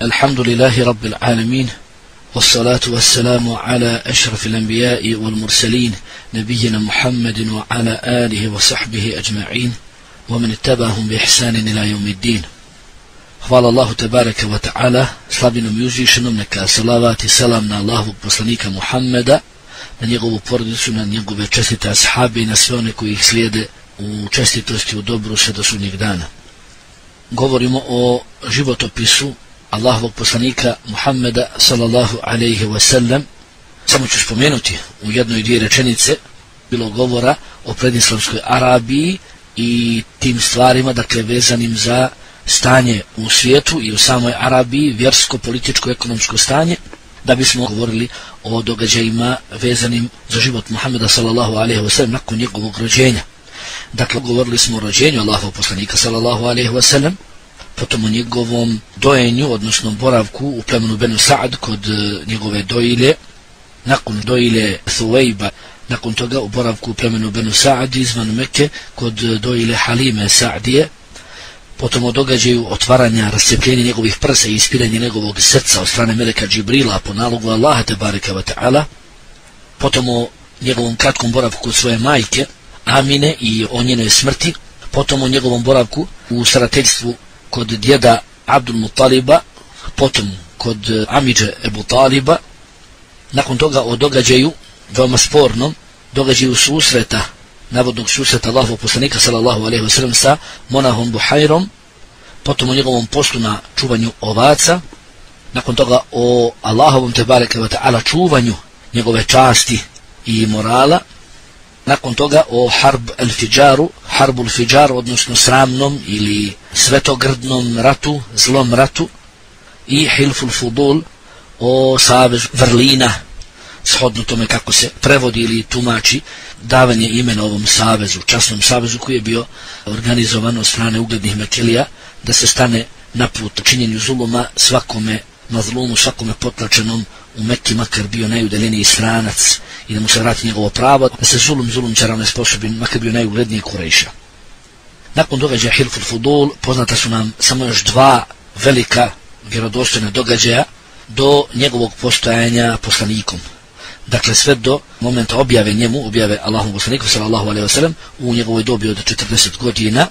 الحمد لله رب العالمين والصلاة والسلام على أشرف الأنبياء والمرسلين نبينا محمد وعلى آله وصحبه أجمعين ومن اتبعهم بإحسان إلى يوم الدين. Hvala Allahu tebareke wa ta'ala, slavinom i uzvišenom, neka salavat i salam na Allahovog poslanika Muhammeda, na njegovu porodicu, na njegove čestite ashabe i na sve one koji ih slijede u čestitosti, u dobru sve do sudnjeg dana. Govorimo o životopisu Allahovog poslanika Muhammeda sallallahu alejhi ve sellem. Samo ću spomenuti u jednoj dvije rečenice, bilo govora o predislamskoj Arabiji i tim stvarima, dakle vezanim za stanje u svijetu i u samoj Arabiji, vjersko, političko, ekonomsko stanje, da bismo govorili o događajima vezanim za život Muhammeda sallallahu alejhi ve sellem nakon njegovog rođenja. Dakle, govorili smo o rođenju Allahovog poslanika sallallahu alejhi ve sellem, potom o njegovom dojenju, odnosno boravku u plemenu Benu Sa'd kod njegove dojilje, nakon dojilje Thuvejba, nakon toga u boravku u plemenu Benu Sa'd izvan Mekke kod dojilje Halime Sa'dije, potom o događaju otvaranja, rascijepljenja njegovih prsa i ispiranja njegovog srca od strane meleka Džibrila po nalogu Allaha tebareka wa ta'ala, potom o njegovom kratkom boravku kod svoje majke Amine i o njenoj smrti, potom o njegovom boravku u starateljstvu kod djeda Abdul Muttaliba, potom kod amidže Ebu Taliba, nakon toga o događaju veoma spornom, događaju susreta, navodnog susreta Allahovog poslanika sallallahu alejhi ve sellem sa monahom Buhajrom, potom o njegovom poslu na čuvanju ovaca, nakon toga o Allahovom tebareke ve ta'ala čuvanju njegove časti i morala, nakon toga o Harb al-Fijaru, Harbul Fijar, odnosno sramnom ili svetogrdnom ratu, zlom ratu, i Hilful Fudul, o savez vrlina, shodno tome kako se prevodi ili tumači davanje imena ovom savezu, časnom savezu koji je bio organizovan od strane uglednih Mekelija da se stane na put činjenju zuluma svakome mazlumu, svakome potlačenom u Mekki, makar bio najudaljeniji stranac, i da mu se vrati njegovo pravo, da se zulumčara ne sposobi, makar bio najugledniji Kurejša. Nakon događaja Hilful Fudul poznata su nam samo još dva velika vjerodostojna događaja do njegovog postojanja poslanikom. Dakle, sve do momenta objave njemu, objave Allahom poslaniku sallallahu alejhi ve sellem u njegovoj dobi od 40 godina,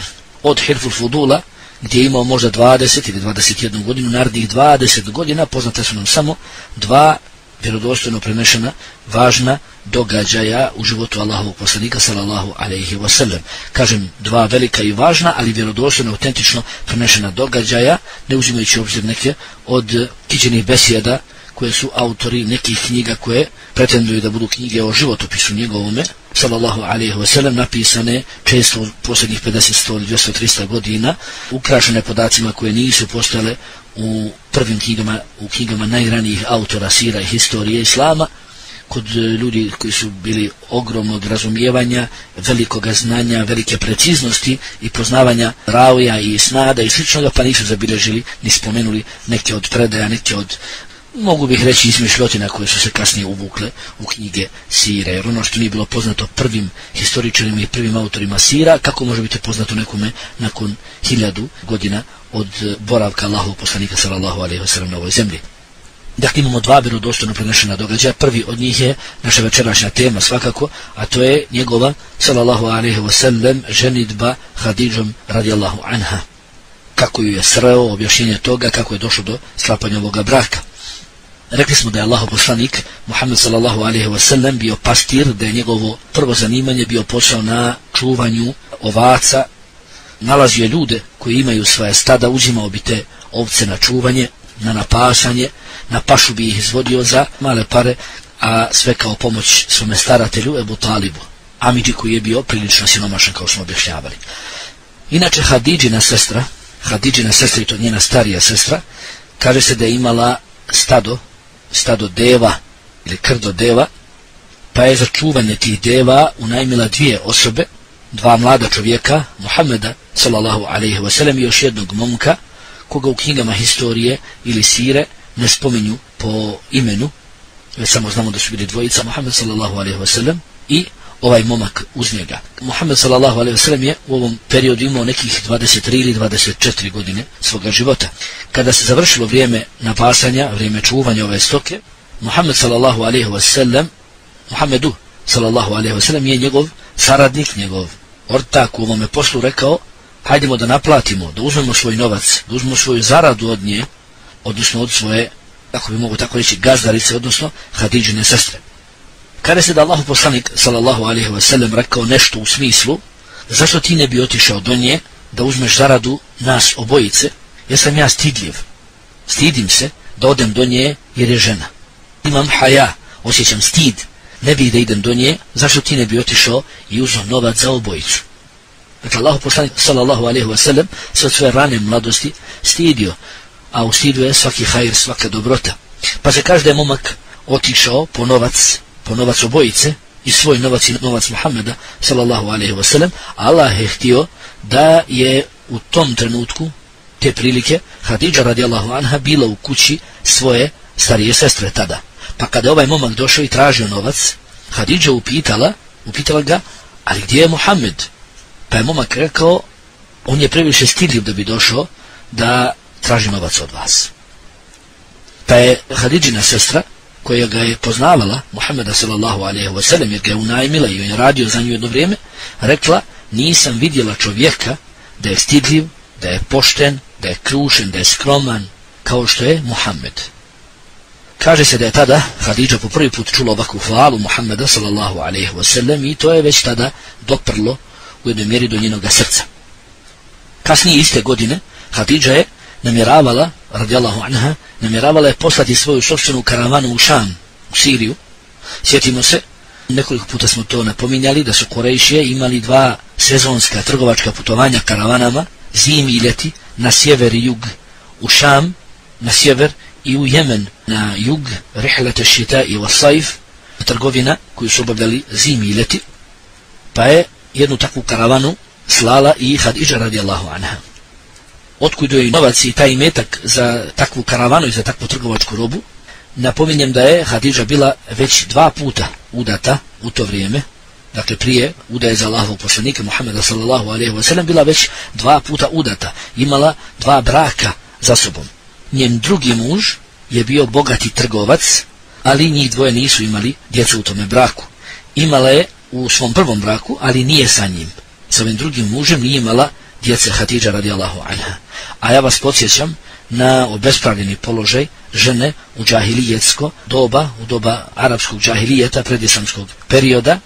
od Hilful Fudula, gdje je imao možda 20 ili 21 godinu, narednih 20 godina poznate su nam samo dva vjerodostojno prenešena važna događaja u životu Allahovog poslanika sallallahu alejhi ve sellem. Kažem dva velika i važna, ali vjerodostojno, autentično prenešena događaja, ne uzimajući u obzir neke od kiđenih besjeda koje su autori nekih knjiga koje pretenduju da budu knjige o životopisu njegovome sallallahu alejhi ve sellem, napisane često u posljednjih 50, 100, 200, 300 godina, ukrašene podacima koje nisu postojale u prvim knjigama, u knjigama najranijih autora sira i historije islama, kod ljudi koji su bili ogromnog razumijevanja, velikog znanja, velike preciznosti i poznavanja ravija i snada i sličnoga, pa nisu zabilježili ni spomenuli neke od predaja, neke od, mogu bih reći, izmišljotina koje su se kasnije uvukle u knjige sira, jer ono što nije bilo poznato prvim historičarima i prvim autorima sira, kako može biti poznato nekome nakon 1000 godina od boravka Allahovog poslanika sallallahu alejhi ve sellem na ovoj zemlji. Dakle, imamo dva vjerodostojno prenešena događaja. Prvi od njih je naša večerašnja tema svakako, a to je njegova sallallahu alejhi ve sellem ženidba Hadidžom radijallahu anha. Kako ju je sreo, objašnjenje toga kako je došlo do sklapanja ovoga braka. Rekli smo da je Allahov poslanik Muhammed sallallahu alejhi ve sellem bio pastir, da je njegovo prvo zanimanje bio posao na čuvanju ovaca, nalazio ljude koji imaju svoje stada, uzimao bi te ovce na čuvanje, na napasanje, na pašu bi ih izvodio za male pare, a sve kao pomoć svome staratelju Ebu Talibu, amidži koji je bio prilično siromašan, kao smo objašnjavali. Inače, Hadidžina sestra, i to njena starija sestra, kaže se da je imala stado deva ili krdo deva, pa je za čuvanje tih deva unajmila dvije osobe, dva mlada čovjeka, Muhammeda sallallahu alejhi ve sellem i još jednog momka, koga u knjigama historije ili sire ne spominju po imenu, već samo znamo da su bili dvojica, Muhammed sallallahu alejhi ve sellem i ovaj momak uz njega. Muhammed sallallahu alejhi ve sellem je u ovom periodu imao nekih 23 ili 24 godine svoga života. Kada se završilo vrijeme napasanja, vrijeme čuvanja ove stoke, Muhammedu sallallahu alejhi ve sellem je njegov saradnik, njegov ortak u ovome poslu rekao: hajdemo da naplatimo, da uzmemo svoj novac, da uzmemo svoju zaradu od nje, odnosno od svoje, ako bi mogu tako reći, gazdarice, odnosno Hadidžine sestre. Kada se da Allahu poslanik sallallahu alejhi ve sellem rekao nešto u smislu: zašto ti ne bi otišao do nje da uzmeš zaradu nas obojice, jer sam ja stidljiv, stidim se da odem do nje jer je žena, imam haja, osjećam stid, ne bi da idem do nje, zašto ti ne bi otišao i uzeo novac za obojicu. Dakle, Allahu poslanik sallallahu alejhi ve sellem se od svoje rane mladosti stidio, a u stidu je svaki hajr, svaka dobrota. Pa se kaže da je momak otišao po novac obojice, i svoj novac i novac Muhammeda sallallahu alejhi ve sellem. Allah je htio da je u tom trenutku, te prilike, Hadidža radijallahu anha bila u kući svoje starije sestre tada. Pa kada je ovaj momak došao i tražio novac, Hadidža upitala ga: ali gdje je Muhammed? Pa je momak rekao: on je previše stidljiv da bi došao da traži novac od vas. Pa je Hadidžina sestra, koja ga je poznavala, Muhammeda sallallahu alejhi ve sellem, jer ga je unajmila i on je radio za nju jedno vrijeme, rekla: nisam vidjela čovjeka da je stidljiv, da je pošten, da je krušen, da je skroman kao što je Muhammed. Kaže se da je tada Hadidža po prvi put čula ovakvu hvalu Muhammeda sallallahu alejhi ve sellem i to je već tada doprlo u jednoj mjeri do njenoga srca. Kasnije iste godine Hadidža je namjeravala, radijallahu anha, namjeravala je poslati svoju sopstvenu karavanu u Šam, u Siriju. Sjetimo se, nekoliko puta smo to napominjali, da su Kurejšije imali dva sezonska trgovačka putovanja karavanama, zimi i ljeti, na sjever i jug, u Šam na sjever i u Jemen na jug, rihlete šita i vasajf, trgovina koju su obavljali zimi i ljeti. Pa je jednu takvu karavanu slala i Hadidža radijallahu anha. Otkud je novac i taj imetak za takvu karavanu i za takvu trgovačku robu? Napominjem da je Hadidža bila već 2 puta udata u to vrijeme, dakle prije udaje za Allahovog poslanika Muhammeda sallallahu alejhi ve sellem bila već 2 puta udata, imala 2 braka za sobom. Njen drugi muž je bio bogati trgovac, ali njih dvoje nisu imali djecu u tome braku. Imala je u svom prvom braku, ali nije sa njim. Sa ovim drugim mužem nije imala djece Hadidža radijallahu anha. A ja vas podsjećam na obespravljeni položaj žene u džahilijetsko doba, u doba arapskog džahilijeta, predislamskog perioda,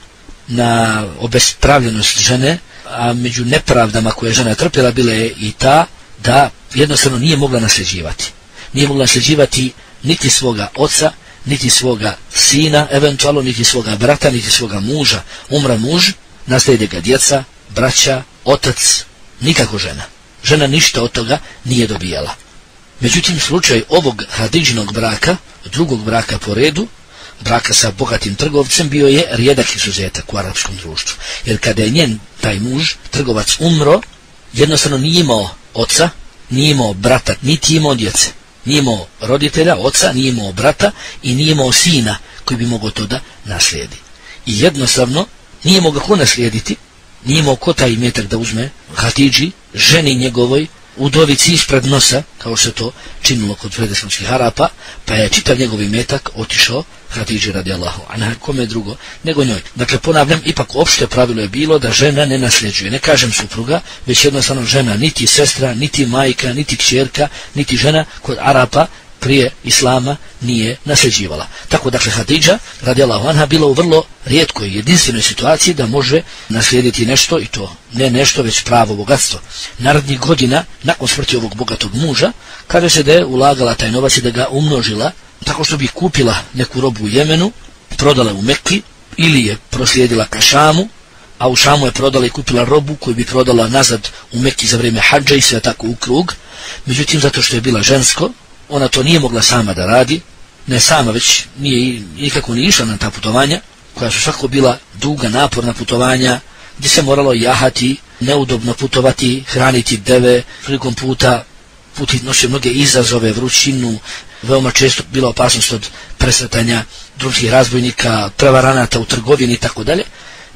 na obespravljenost žene, a među nepravdama koje žena trpjela bila je i ta da jednostavno nije mogla nasljeđivati. Nije mogla nasljeđivati niti svoga oca, niti svoga sina, eventualno niti svoga brata, niti svoga muža. Umra muž, naslijede ga djeca, braća, otac, nikako žena. Žena ništa od toga nije dobijala. Međutim, slučaj ovog Hadidžinog braka, drugog braka po redu, braka sa bogatim trgovcem, bio je rijedak izuzetak u arapskom društvu. Jer kada je njen taj muž, trgovac, umro, jednostavno nije imao oca, nije imao brata, niti imao djece. Nije imao roditelja, oca, nije imao brata i nije imao sina koji bi mogao to da naslijedi. I jednostavno nije mogao ko naslijediti, nije imao ko taj imetak da uzme Hadidži, ženi njegovoj, udovici ispred nosa, kao se to činilo kod predislamskih Arapa, pa je čitav njegov imetak otišao Hadidži radijallahu anha, kome drugo nego njoj. Dakle, ponavljam, ipak opšte pravilo je bilo da žena ne nasljeđuje, ne kažem supruga, već jednostavno žena, niti sestra, niti majka, niti kćerka, niti žena kod Arapa prije islama nije nasljeđivala. Tako dakle Hadidža radijallahu anha bila u vrlo rijetkoj, jedinstvenoj situaciji da može naslijediti nešto, i to ne nešto, već pravo bogatstvo. Narednih godina, nakon smrti ovog bogatog muža, kaže se da je ulagala taj novac i da ga umnožila tako što bi kupila neku robu u Jemenu, prodala u Mekki ili je proslijedila ka Šamu, a u Šamu je prodala i kupila robu koju bi prodala nazad u Mekki za vrijeme hadža i sve tako u krug. Međutim, zato što je bila žensko, ona to nije mogla sama da radi, ne sama, već nije nikako ni išla na ta putovanja, koja su svako bila duga, naporna putovanja, gdje se moralo jahati, neudobno putovati, hraniti deve, prilikom puta nosi mnoge izazove, vrućinu, veoma često bila opasnost od presretanja drugih razbojnika, prevaranata u trgovini i tako dalje.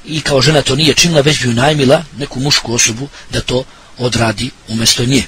i kao žena to nije činila, već bi unajmila neku mušku osobu da to odradi umjesto nje.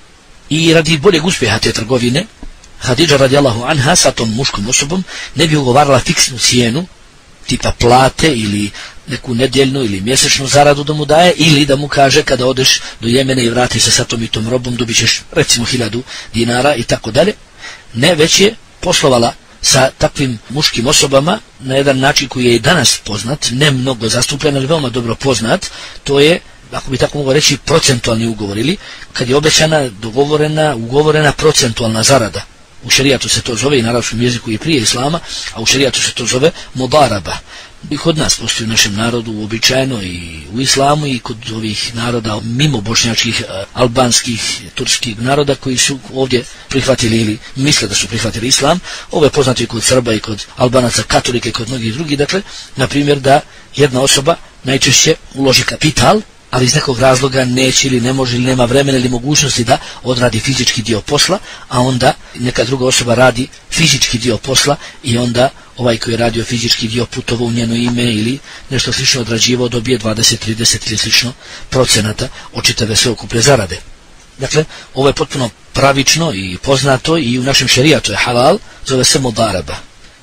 I radi boljeg uspjeha te trgovine, Hadidža radijallahu anha sa tom muškom osobom ne bi ugovarala fiksnu cijenu, tipa plate ili neku nedjeljnu ili mjesečnu zaradu da mu daje, ili da mu kaže kada odeš do Jemene i vrati se sa tom i tom robom dobit ćeš recimo 1000 dinara i tako dalje. Ne, već je poslovala sa takvim muškim osobama na jedan način koji je i danas poznat, ne mnogo zastupljen, ali veoma dobro poznat. To je, ako bi tako mogao reći, procentualni ugovor, ili kad je obećana, dogovorena, ugovorena procentualna zarada. U šerijatu se to zove, i na arapskom jeziku i prije islama, a u šerijatu se to zove mudaraba. I kod nas postoji u našem narodu uobičajeno i u islamu i kod ovih naroda mimo bošnjačkih, albanskih, turskih naroda koji su ovdje prihvatili ili misle da su prihvatili islam. Ovo je poznato i kod Srba i kod Albanaca, katolike i kod mnogih drugih. Dakle, na primjer da jedna osoba najčešće uloži kapital, ali iz nekog razloga neće ili ne može ili nema vremena ili mogućnosti da odradi fizički dio posla, a onda neka druga osoba radi fizički dio posla i onda ovaj koji je radio fizički dio putovao u njeno ime ili nešto slično odrađivao dobije 20, 30 ili slično procenata od čitave sveukupne zarade. Dakle, ovo je potpuno pravično i poznato i u našem šerijatu je halal, zove se mudaraba.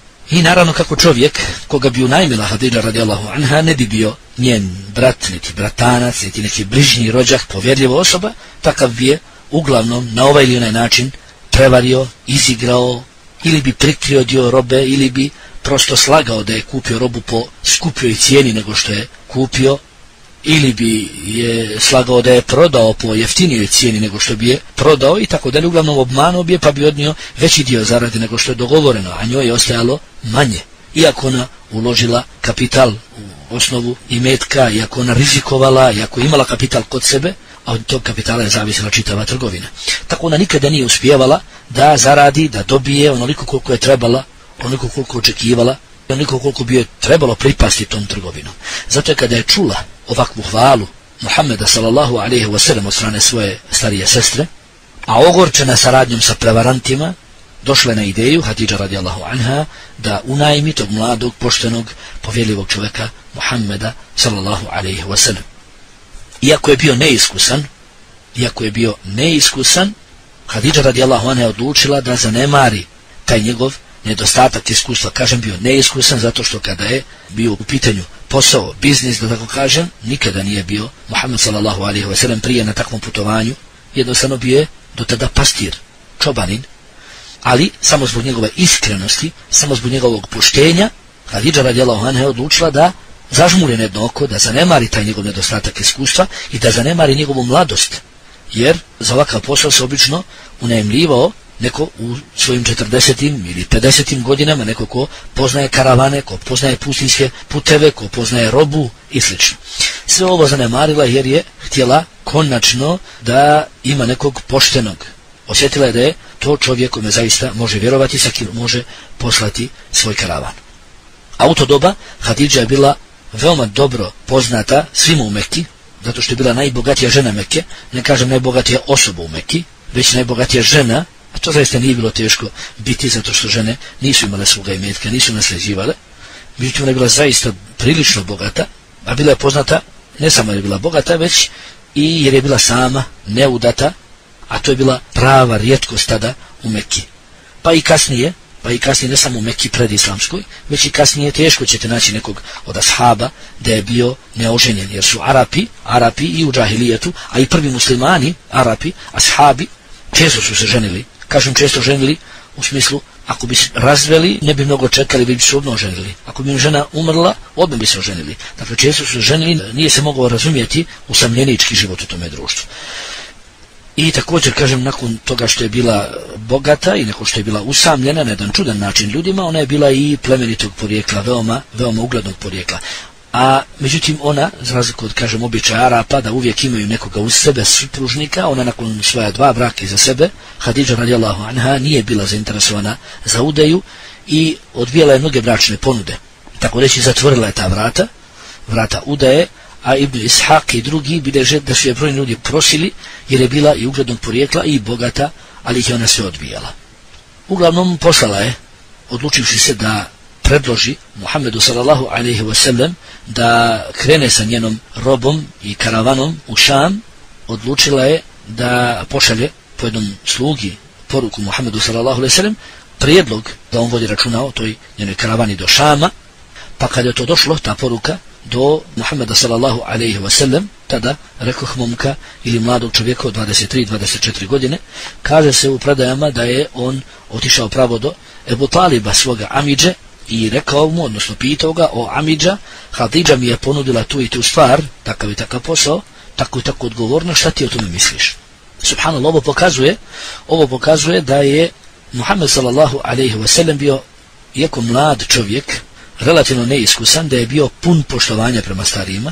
I naravno kako čovjek koga bi unajmila Hadidža radijallahu anha ne bi bio njen brat, niti bratanac, niti neki bližnji rođak, povjerljiva osoba, takav bi je uglavnom na ovaj ili onaj način prevario, izigrao, ili bi prikrio dio robe, ili bi prosto slagao da je kupio robu po skupljoj cijeni nego što je kupio, ili bi je slagao da je prodao po jeftinijoj cijeni nego što bi je prodao i tako dalje. Uglavnom obmanuo bi je pa bi odnio veći dio zarade nego što je dogovoreno, a njoj je ostajalo manje. Iako ona uložila kapital u osnovu imetka, iako ona rizikovala, iako imala kapital kod sebe, a od tog kapitala je zavisila čitava trgovina. Tako ona nikada nije uspijevala da zaradi, da dobije onoliko koliko je trebala, onoliko koliko očekivala, onoliko koliko bi je trebalo pripasti tom trgovinom. Zato je kada je čula ovakvu hvalu Muhammeda sallallahu alejhi ve sellem od strane svoje starije sestre, a ogorčena saradnjom sa prevarantima, došla je na ideju Hadidža radijallahu anha da unajmi tog mladog, poštenog, povjerljivog čovjeka Muhammeda sallallahu alejhi ve sellem. Iako je bio neiskusan, Hadidža radijallahu anha je odlučila da zanemari taj njegov nedostatak iskustva. Kažem bio neiskusan zato što kada je bio u pitanju posao, biznis, da tako kažem, nikada nije bio Muhammed sallallahu alejhi ve sellem prije na takvom putovanju. Jednostavno bio je do tada pastir, čobanin, ali samo zbog njegove iskrenosti, samo zbog njegovog poštenja, Hadidža radijallahu anha je odlučila da zažmuri na jedno oko, da zanemari taj njegov nedostatak iskustva i da zanemari njegovu mladost, jer za ovakav posao se obično unajmljivao neko u svojim 40. ili 50. godinama, neko ko poznaje karavane, ko poznaje pustinjske puteve, ko poznaje robu i sl. Sve ovo zanemarila jer je htjela konačno da ima nekog poštenog. Osjetila je da je to čovjek kome zaista može vjerovati, sa kim može poslati svoj karavan. A u to doba Hadidža je bila veoma dobro poznata svima u Mekki, zato što je bila najbogatija žena Mekke, ne kažem najbogatija osoba u Mekki, već najbogatija žena. A to zaista nije bilo teško biti, zato što žene nisu imale svoga imetka, nisu nasljeđivale. Međutim, ona je bila zaista prilično bogata, a bila je poznata, ne samo jer je bila bogata, već i jer je bila sama, neudata, a to je bila prava rijetkost tada u Mekki. Pa i kasnije ne samo u Mekki predislamskoj, već i kasnije teško ćete naći nekog od ashaba da je bio neoženjen, jer su Arapi i u džahilijetu, a i prvi muslimani, Arapi, ashabi, često su se ženili. Kažem često ženili u smislu, ako bi se razveli, ne bi mnogo čekali, bi se odmah oženili. Ako bi žena umrla, odmah bi se oženili. Dakle, često su se ženili, nije se mogao razumjeti usamljenički život u tome društvu. I također, kažem, nakon toga što je bila bogata i nakon što je bila usamljena na jedan čudan način ljudima, ona je bila i plemenitog porijekla, veoma uglednog porijekla. A međutim ona, za razliku od, kažem, običaja Arapa da uvijek imaju nekoga uz sebe supružnika, ona nakon svoja 2 braka iza sebe, Hadidža radijallahu anha, nije bila zainteresovana za udaju i odbijala je mnoge bračne ponude. Tako reći, zatvorila je ta vrata udaje, a Ibn Ishaq i drugi bilježe da su je brojni ljudi prosili jer je bila i uglednog porijekla i bogata, ali ih je ona sve odbijala. Uglavnom poslala je, odlučivši se da predloži Muhammedu sallallahu alejhi ve sellem da krene sa njenom robom i karavanom u Šam, odlučila je da pošalje po jednom slugi poruku Muhammedu sallallahu alejhi ve sellem, prijedlog da on vodi računa o toj njenoj karavani do Šama. Pa kada je to došlo, ta poruka, do Muhammeda sallallahu alejhi ve sellem, tada rekoh momka ili mladog čovjeka od 23-24 godine, kaže se u predajama da je on otišao pravo do Ebu Taliba, svoga amidže, i rekao mu, odnosno pitao ga: o amidža, Hadidža mi je ponudila tu i tu stvar, takav i takav posao, tako i tako odgovorno, šta ti o tome misliš? Subhanallah, ovo pokazuje da je Muhammed sallallahu alejhi ve sellem bio, iako mlad čovjek, relativno neiskusan, da je bio pun poštovanja prema starijima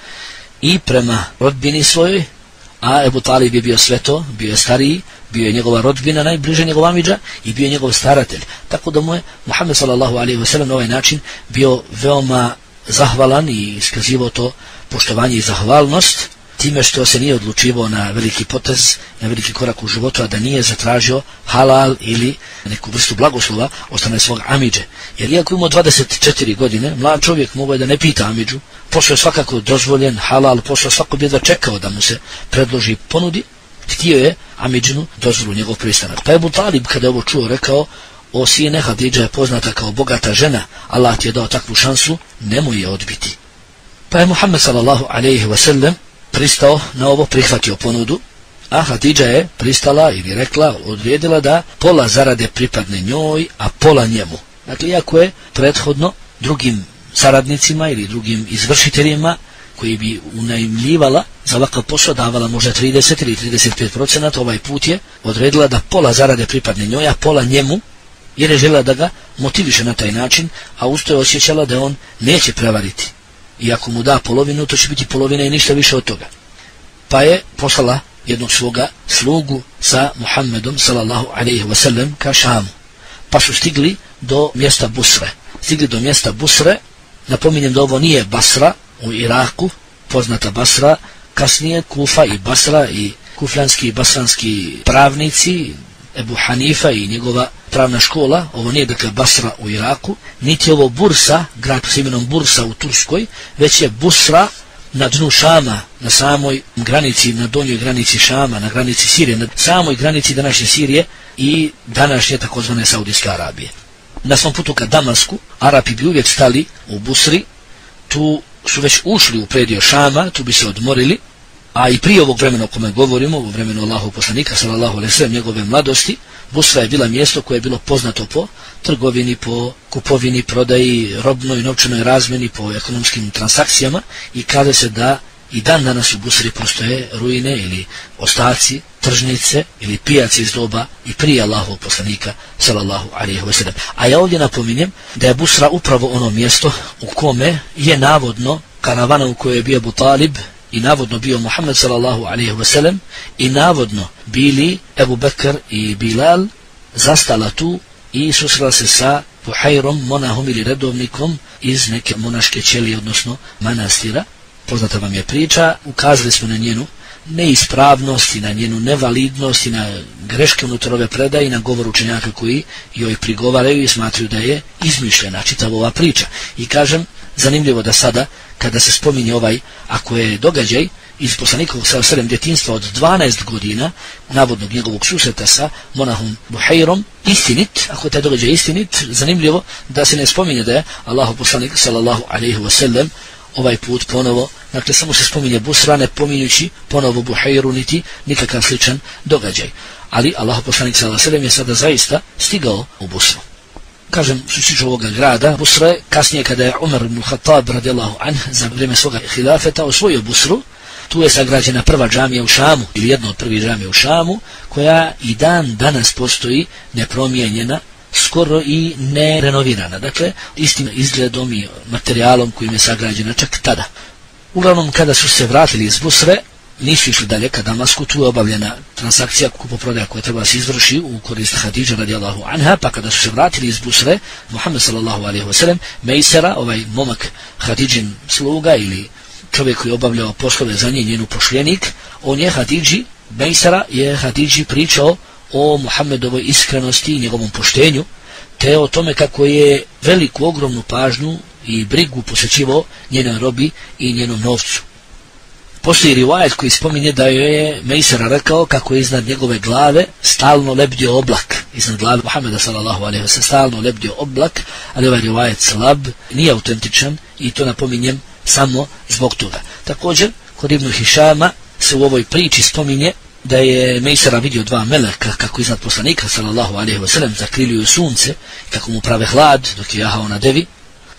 i prema rodbini svojoj, a Ebu Talib je bio sve to, bio je stariji, bio je njegova rodbina, najbliže njegova amidža, i bio je njegov staratelj. Tako da mu je Muhammed sallallahu alejhi ve sellem na ovaj način bio veoma zahvalan i iskazivao to poštovanje i zahvalnost time što se nije odlučivao na veliki potez, na veliki korak u životu, a da nije zatražio halal ili neku vrstu blagoslova od strane svog amidže. Jer iako imao 24 godine, mlad čovjek mogao je da ne pita amidžu, posao je svakako dozvoljen, halal, posao svako bi da čekao da mu se predloži i ponudi, htio je amidžinu dozvolu, njegov pristanak. Pa Ebu Talib kada je ovo čuo rekao: o sine, Hadidža je poznata kao bogata žena, Allah ti je dao takvu šansu, nemoj je odbiti. Pa je Muhammed sallallahu alejhi ve sellem pristao na ovo, prihvatio ponudu, a Hadidža je pristala ili rekla, odredila da pola zarade pripadne njoj, a pola njemu. Dakle, iako je prethodno drugim saradnicima ili drugim izvršiteljima koji bi unajmljivala za ovakav posao davala možda 30 ili 35%, ovaj put je odredila da pola zarade pripadne njoj, a pola njemu, jer je željela da ga motiviše na taj način, a usto je osjećala da on neće prevariti. I ako mu da polovinu, to će biti polovina i ništa više od toga. Pa je poslala jednog svoga slugu sa Muhammedom sallallahu alejhi ve sellem ka Šamu. Pa su stigli do mjesta Busre. Napominjem da ovo nije Basra u Iraku, poznata Basra, kasnije Kufa i Basra i kufljanski i basranski pravnici, Ebu Hanifa i njegova pravna škola. Ovo nije dakle Basra u Iraku, niti ovo Bursa, grad s imenom Bursa u Turskoj, već je Busra na dnu Šama, na samoj granici, na donjoj granici Šama, na granici Sirije, na samoj granici današnje Sirije i današnje takozvane Saudijske Arabije. Na svom putu ka Damasku, Arapi bi uvijek stali u Busri, tu su već ušli u predio Šama, tu bi se odmorili, a i prije ovog vremena o kome govorimo, u vremenu Allahov poslanika sallallahu alejhi ve sellem, njegove mladosti, Busra je bila mjesto koje je bilo poznato po trgovini, po kupovini, prodaji, robnoj, novčanoj razmjeni, po ekonomskim transakcijama, i kaže se da i dan danas u Busri postoje ruine ili ostaci, tržnice ili pijace iz doba i prije Allahovog poslanika sallallahu alejhi ve sellem. A ja ovdje napominjem da je Busra upravo ono mjesto u kome je navodno karavana u kojoj je bio Abu Talib i navodno bio Muhammed sallallahu alejhi ve sellem i navodno bili Ebu Bekr i Bilal zastala tu i susrela se sa Buhajrom, monahom ili redovnikom iz neke monaške ćelije, odnosno manastira. Poznata vam je priča, ukazali smo na njenu neispravnost i na njenu nevalidnost i na greške unutar ove predaje i na govor učenjaka koji joj prigovaraju i smatraju da je izmišljena čitava ova priča. I kažem, zanimljivo da sada, kada se spominje ovaj, ako je događaj iz poslanikovog sallallahu alejhi ve sellem djetinjstva od 12 godina, navodnog njegovog susreta sa monahom Buhajrom, istinit, ako je taj događaj istinit, zanimljivo da se ne spominje da je Allahov poslanik sallallahu alejhi ve sellem ovaj put ponovo, dakle samo se spominje Busra, ne pominjući ponovo Buhajru niti nikakav sličan događaj. Ali Allahov poslanik sallallahu alejhi ve sellem je sada zaista stigao u Busru. Kažem, što se tiče ovoga grada Busre, kasnije kada je Umar ibn Khattab radijallahu anh za vrijeme svoga hilafeta osvojio Busru, tu je sagrađena prva džamija u Šamu, ili jedna od prvih džamija u Šamu, koja i dan danas postoji nepromijenjena, skoro i nerenovirana. Dakle, istim izgledom i materijalom kojim je sagrađena čak tada. Uglavnom, kada su se vratili iz Busre, nisu išli dalje ka Damasku, tu je obavljena transakcija kupoprodaja koja treba se izvrši u korist Hadidže radijallahu anha, pa kada su se vratili iz Busre, Muhammed sallallahu alejhi ve sellem, Mejsera, ovaj momak Hadidžin sluga ili čovjek koji je obavljao poslove za njenu pošljenik, on je Hadidži, Mejsera je Hadidži pričao o Muhammedovoj iskrenosti i njegovom poštenju, te o tome kako je veliku, ogromnu pažnju i brigu posvećivao njenoj robi i njenom novcu. Postoji rivajet koji spominje da je Mejsara rekao kako je iznad njegove glave stalno lebdio oblak. Iznad glave Muhameda sallallahu alejhi ve sellem stalno lebdio oblak, ali ovaj rivajet slab, nije autentičan i to napominjem samo zbog toga. Također, kod Ibn Hišama se u ovoj priči spominje da je Mejsara vidio dva meleka kako iznad poslanika sallallahu alejhi ve sellem zakriljuju sunce, kako mu prave hlad dok je jahao na devi,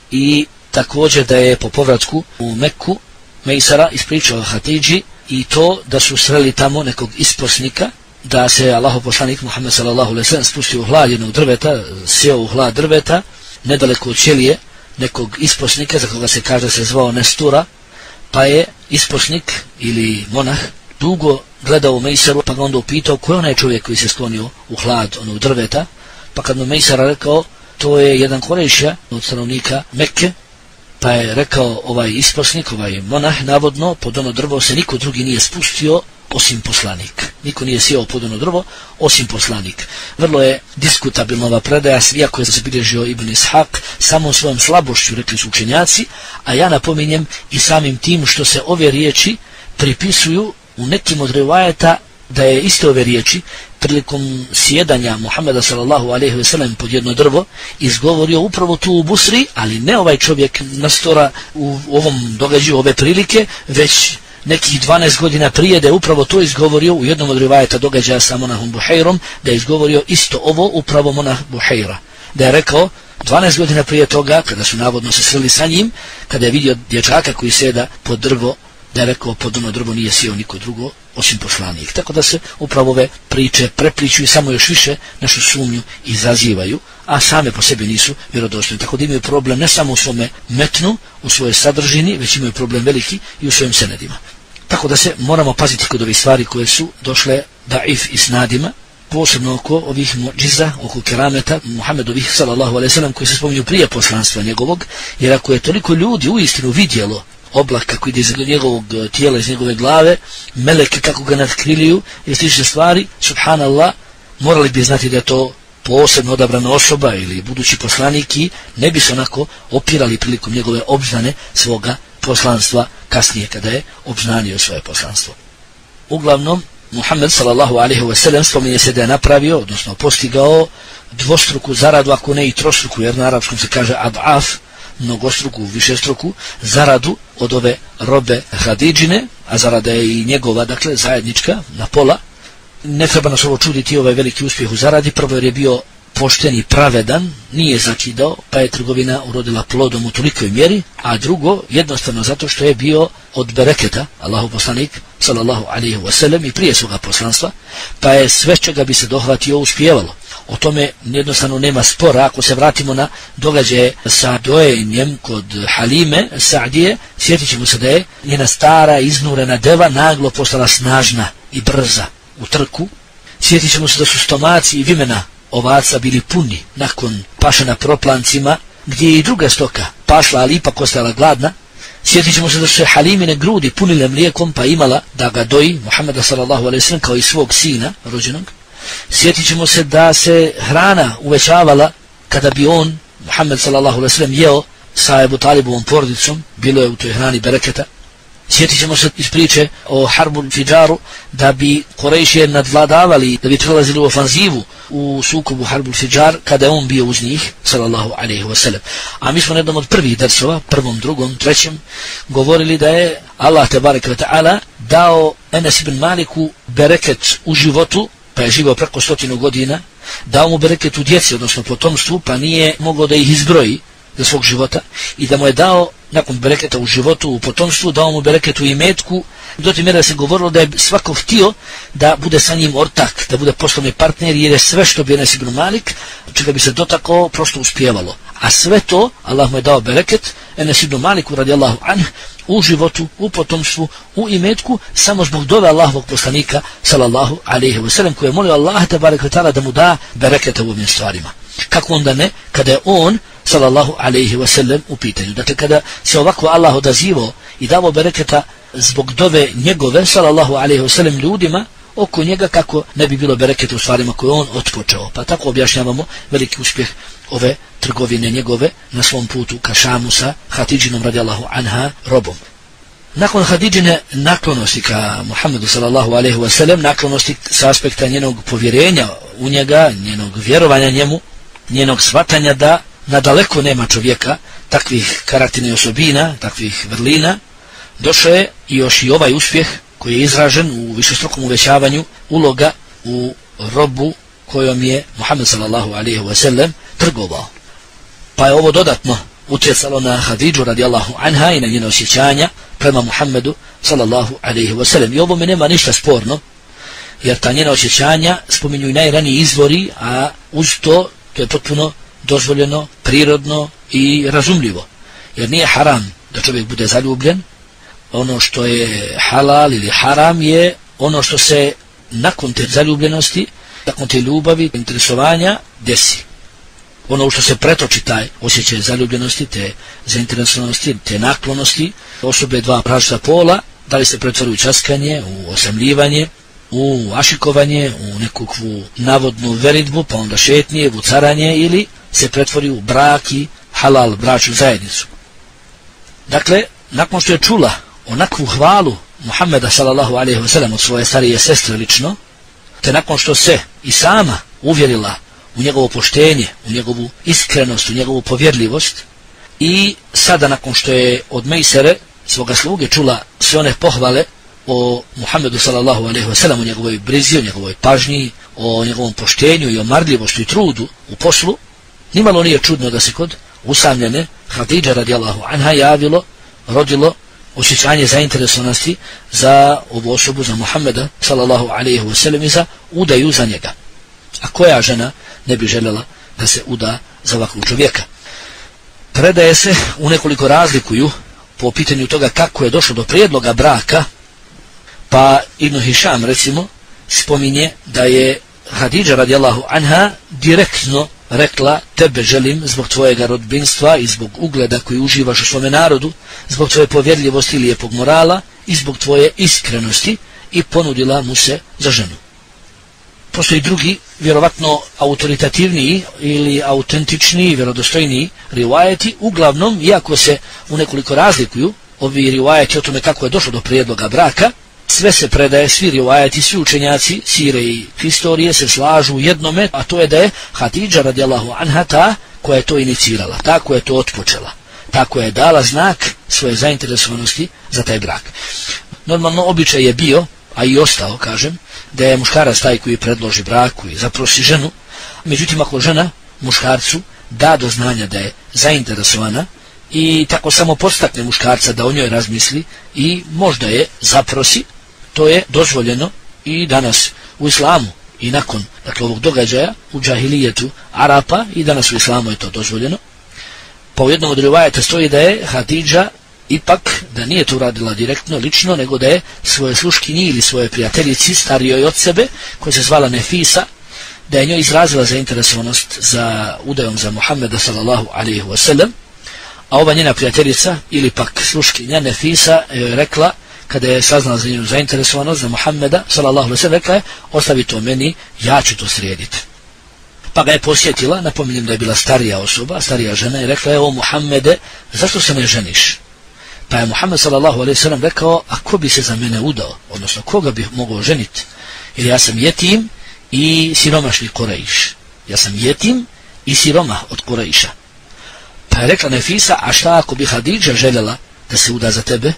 i također da je po povratku u Mekku Mejsara ispričao Hatidži i to da su sreli tamo nekog isposnika, da se Allahov poslanik Muhammed sallallahu alejhi ve sellem spustio u hlad jednog drveta, sjeo u hlad drveta, nedaleko od ćelije nekog isposnika za koga se kaže se zvao Nestura, pa je isposnik ili monah dugo gledao u Mejsaru, pa ga onda upitao ko je onaj čovjek koji se sklonio u hlad onog drveta, pa kad mu Mejsara rekao to je jedan Kurejšija od stanovnika Mekke, pa je rekao ovaj isposnik, ovaj monah, navodno pod ono drvo se niko drugi nije spustio osim poslanik. Niko nije sjeo pod ono drvo osim poslanik. Vrlo je diskutabilna ova predaja, iako je zabilježio Ibn Ishaq samo svojom slabošću, rekli su učenjaci, a ja napominjem i samim tim što se ove riječi pripisuju u nekim od rivajeta da je iste ove riječi prilikom sjedanja Muhameda sallallahu alejhi ve sellem pod jedno drvo izgovorio upravo tu u Busri, ali ne ovaj čovjek Nestora u ovom događaju ove prilike, već nekih 12 godina prije da je upravo to izgovorio u jednom od rivajeta događaja sa monahom Buhejrom, da je izgovorio isto ovo upravo monah Buhejra, da je rekao 12 godina prije toga, kada su navodno se sreli sa njim, kada je vidio dječaka koji sjeda pod drvo, da je rekao pod ono drvo nije sjeo niko drugo osim poslanik. Tako da se upravo ove priče prepliču i samo još više našu sumnju izazivaju, a same po sebi nisu vjerodostojne. Tako da imaju problem ne samo u svome metnu, u svojoj sadržini, već imaju problem veliki i u svojim senedima. Tako da se moramo paziti kod ovih stvari koje su došle daif isnadima, posebno oko ovih muđiza, oko kerameta Muhammedovih sallallahu alejhi ve sellem koji se spominju prije poslanstva njegovog, jer ako je toliko ljudi uistinu vidjelo oblak kako ide iz njegovog tijela, iz njegove glave, meleke kako ga nadkriljuju i slične stvari, subhanallah, morali bi znati da je to posebno odabrana osoba ili budući poslanik i ne bi se onako opirali prilikom njegove obznane svoga poslanstva kasnije kada je obznanio svoje poslanstvo. Uglavnom, Muhammed sallallahu alejhi ve sellem spominje se da je napravio, odnosno postigao dvostruku zaradu, ako ne i trostruku, jer na arapskom se kaže ad'af, mnogostruku, višestruku zaradu od ove robe Hadidžine, a zarada je i njegova, dakle zajednička na pola. Ne treba nas ovo čuditi, ovaj veliki uspjeh u zaradi, prvo jer je bio pošten i pravedan, nije zakidao, pa je trgovina urodila plodom u tolikoj mjeri, a drugo, jednostavno zato što je bio od bereketa, Allahov poslanik sallallahu alejhi ve sellem i prije svoga poslanstva, pa je sve čega bi se dohvatio uspjevalo. O tome jednostavno nema spora. Ako se vratimo na događaje sa dojenjem kod Halime Sa'dije, sjetit ćemo se da je njena stara iznurena deva naglo postala snažna i brza u trku. Sjetit ćemo se da su stomaci i vimena ovaca bili puni nakon pašena proplancima, gdje je i druga stoka pašla, ali ipak ostala gladna. Sjetit ćemo se da su se Halimine grudi punile mlijekom, pa imala da ga doji Muhammeda sallallahu alejhi ve sellem kao i svog sina rođenog. Sjetit ćemo se da se hrana uvećavala kada bi on, Muhammed sallallahu alejhi ve sellem, jeo sa Ebu Talibovom porodicom, bilo je u toj hrani bereketa. Sjetit ćemo se iz priče o Harbul Fidžaru, da bi Kurejšije nadvladavali, da bi prelazili u ofanzivu u sukobu Harbul Fidžar, kada je on bio uz njih, sallallahu alejhi ve sellem. A mi smo na jednom od prvih dersova, prvom, drugom, trećem, govorili da je Allah tebareke ve ta'ala dao Enes ibn Maliku bereket u životu, pa je živao preko 100 godina, dao mu bereket u djeci, odnosno potomstvu, pa nije mogao da ih izbroji za svog života, i da mu je dao nakon bereketa u životu, u potomstvu, dao mu bereket u imetku, do te mjere da se govorilo da je svako htio da bude sa njim ortak, da bude poslovni partner, jer je sve što bi Enes ibn Malik, čega bi se dotakao, prosto uspjevalo. A sve to, Allah mu je dao bereket Enes ibn Maliku radijallahu anhu u životu, u potomstvu, u imetku, samo zbog dove Allahovog poslanika sallallahu alejhi ve sellem, koji je molio Allah tebareke ve ta'ala da mu da bereketa u ovim stvarima. Kako onda ne, kada je on sallallahu alejhi ve sellem u pitanju. Dakle, kada se ovako Allah odazivao i davo bereketa zbog dove njegove sallallahu alejhi ve sellem ljudima oko njega kako ne bi bilo bereketa u stvarima koje on otpočeo. Pa tako objašnjavamo veliki uspjeh ove trgovine njegove na svom putu ka Šamu sa Hatidžinom radijallahu anha robom. Nakon Hatidžine naklonosti ka Muhammedu sallallahu alejhi ve sellem, naklonosti sa aspekta njenog povjerenja u njega, njenog vjerovanja njemu, njenog shvatanja da nadaleko nema čovjeka takvih karakternih osobina, takvih vrlina, došao je još i ovaj uspjeh koji je izražen u višestrukom uvećavanju uloga u robu kojom je Muhammed sallallahu alejhi ve sellem trgovao. Pa je ovo dodatno utjecalo na Hadidžu radijallahu anha i na njena osjećanja prema Muhammedu sallallahu alejhi ve sellem. I ovo me nema ništa sporno, jer ta njena osjećanja spominju i najraniji izvori, a uz to je potpuno dozvoljeno, prirodno i razumljivo. Jer nije haram da čovjek bude zaljubljen. Ono što je halal ili haram je ono što se nakon te zaljubljenosti, nakon te ljubavi, interesovanja desi. Ono što se pretoči taj osjećaj zaljubljenosti, te zainteresovanosti, te naklonosti osobe dva različita pola, da li se pretvori u časkanje, u osamljivanje, u ašikovanje, u nekakvu navodnu veridbu, pa onda šetnje, vucaranje, ili se pretvori u brak i halal bračnu zajednicu. Dakle, nakon što je čula onakvu hvalu Muhammeda sallallahu alejhi ve sellem od svoje starije sestre lično, te nakon što se i sama uvjerila u njegovo poštenje, u njegovu iskrenost, u njegovu povjerljivost, i sada nakon što je od Mejsere, svoga sluge, čula sve one pohvale o Muhammedu sallallahu alejhi ve sellem, o njegovoj brizi, o njegovoj pažnji, o njegovom poštenju i o marljivosti i trudu u poslu, nimalo nije čudno da se kod usamljene Hatidže radijallahu anha rodilo osjećanje zainteresovanosti za ovu osobu, za Muhammeda sallallahu alejhi ve sellem i za udaju za njega. A koja žena ne bi željela da se uda za ovakvog čovjeka? Predaje se u nekoliko razlikuju po pitanju toga kako je došlo do prijedloga braka, pa Ibn Hišam recimo spominje da je Hatidža radijallahu anha direktno rekla: tebe želim zbog tvojega rodbinstva i zbog ugleda koji uživaš u svome narodu, zbog tvoje povjerljivosti i lijepog morala i zbog tvoje iskrenosti, i ponudila mu se za ženu. Postoji drugi, vjerovatno autoritativniji ili autentičniji, vjerodostojniji rivajeti. Uglavnom, iako se u nekoliko razlikuju ovi rivajeti o tome kako je došlo do prijedloga braka, sve se predaje, svi rivajeti, svi učenjaci sire i historije se slažu u jednome, a to je da je Hatidža radijallahu anha ta koja je to inicirala, ta koja je to otpočela, ta koja je dala znak svoje zainteresovanosti za taj brak. Normalno običaj je bio, a i ostao, kažem, da je muškarac taj koji predloži braku i zaprosi ženu. Međutim, ako žena muškarcu da do znanja da je zainteresovana i tako samo podstakne muškarca da o njoj razmisli i možda je zaprosi, to je dozvoljeno i danas u islamu i nakon ovog događaja u džahilijetu Arapa, i danas u islamu je to dozvoljeno. Pa u jednom od rivajeta stoji da je Hatidža ipak, da nije to uradila direktno, lično, nego da je svoje sluškinji ili svoje prijateljici starijoj od sebe, koja se zvala Nefisa, da je njoj izrazila zainteresovanost za udajom za Muhammeda sallallahu alejhi ve sellem, a ova njena prijateljica ili pak sluškinja Nefisa je rekla, kada je saznala za njenu zainteresovanost za Muhammeda sallallahu alejhi ve sellem, rekla je: ostavi to meni, ja ću to srediti. Pa ga je posjetila, napominjem da je bila starija osoba, starija žena, i rekla je: o Muhammede, zašto se ne ženiš? Pa je Muhammed sallallahu alejhi ve sellem rekao: a ko bi se za mene udao, odnosno koga bih mogao ženiti? Jer ja sam jetim i siromašni Kurejš. Ja sam jetim i siromah od Kurejša. Pa je rekla Nefisa: a šta ako bi Hatidža željela da se uda za tebe?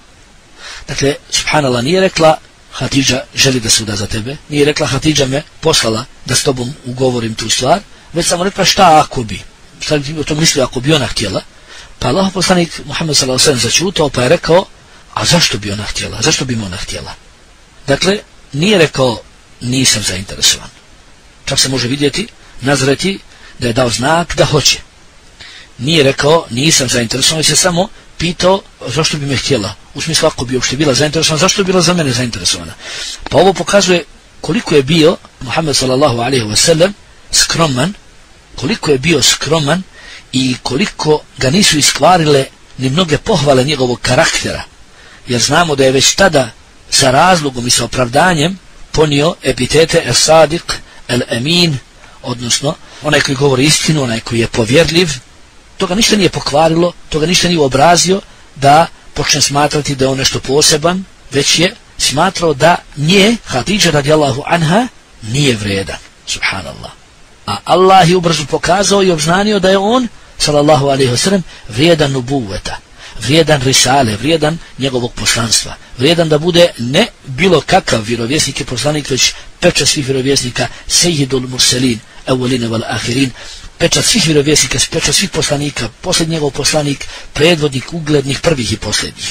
Dakle, subhanallah, nije rekla Hatidža želi da se uda za tebe, nije rekla Hatidža me poslala da s tobom ugovorim tu stvar, već samo rekla šta ako bi. Šta bi o tom mislio ako bi ona htjela? Pa Allahov poslanik Muhammed sallallahu alejhi ve sellem začutao, pa je rekao: a zašto bi ona htjela? Zašto bi ona htjela? Dakle, nije rekao nisam zainteresovan. Čak se može vidjeti, nazreti da je dao znak da hoće. Nije rekao nisam zainteresovan, već je samo pitao zašto bi me htjela. U smislu, ako bi uopšte bila zainteresovana, zašto bi bila za mene zainteresovana? Pa ovo pokazuje koliko je bio Muhammed sallallahu alejhi ve sellem skroman, koliko je bio skroman i koliko ga nisu iskvarile ni mnoge pohvale njegovog karaktera. Jer znamo da je već tada sa razlogom i sa opravdanjem ponio epitete es-Sadiq, el-Amin, odnosno onaj koji govori istinu, onaj koji je povjerljiv. To ga ništa nije pokvarilo, to ga ništa nije obrazio da počne smatrati da je on nešto poseban, već je smatrao da nje, Hadidža radijallahu anha, nije vredan. Subhanallah. A Allah je ubrzo pokazao i obznanio da je on, sallallahu alaihi wasallam, vrijedan nubuveta, vrijedan risale, vrijedan njegovog poslanstva, vrijedan da bude ne bilo kakav vjerovjesnik i poslanik, već pečat svih vjerovjesnika, sejidul murselin, awwaline wal ahirin, pečat svih vjerovjesnika, pečat svih poslanika, posljednji njegov poslanik, predvodnik uglednih prvih i posljednjih.